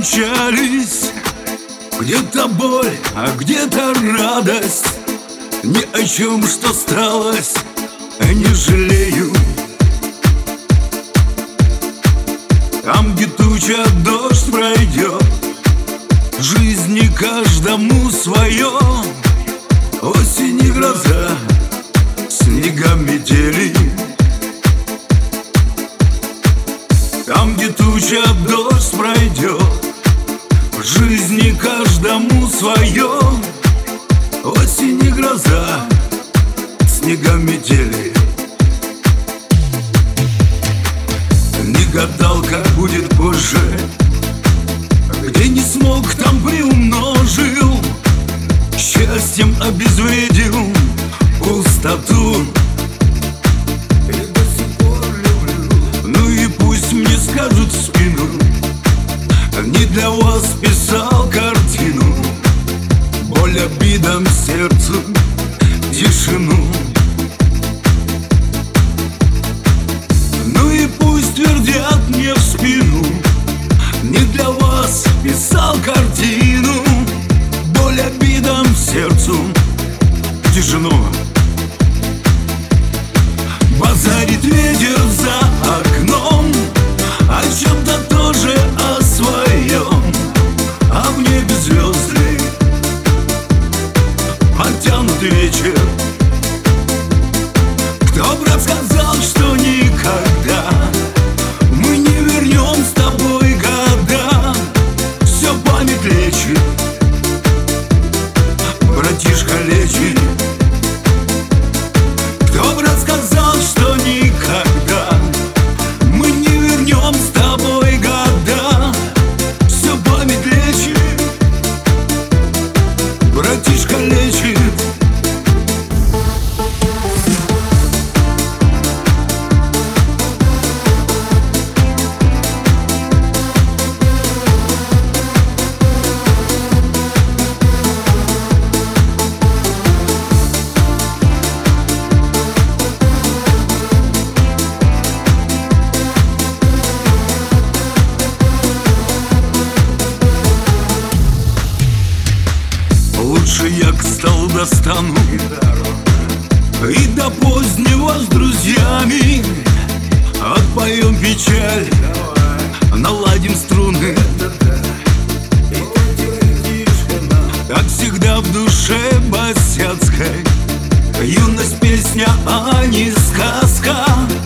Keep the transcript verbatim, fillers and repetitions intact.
кончались. Где-то боль, а где-то радость. Ни о чем, что осталось, не жалею. Там, где туча, дождь пройдет. В жизни каждому свое. Осень и гроза, снега, метели. Там, где туча, дождь пройдет. В жизни каждому свое. Осень и гроза, снега, метели. Не гадал, как будет позже. Где не смог, там приумножил. Счастьем обезвредил пустоту. И до сих пор люблю. Ну и пусть мне скажут в спину: не для вас писал картину. Боль обидам сердцу, тишину. Ну и пусть твердят мне в спину: не для вас писал картину. Боль обидам сердцу, тишину. Базарит ветер за окном о чем-то тоже, о своем. А в небе звезды, оттянутый вечер. Кто, брат, сказал, что никогда мы не вернем с тобой года? Все память лечит, братишка, лечит. Кто, брат, сказал, что никогда мы не вернем с тобой года? Все память лечит, братишка, лечит. Лучше я к столу достану и до позднего с друзьями отпоем печаль, наладим струны. Как всегда в душе босяцкой юность, песня, а не сказка.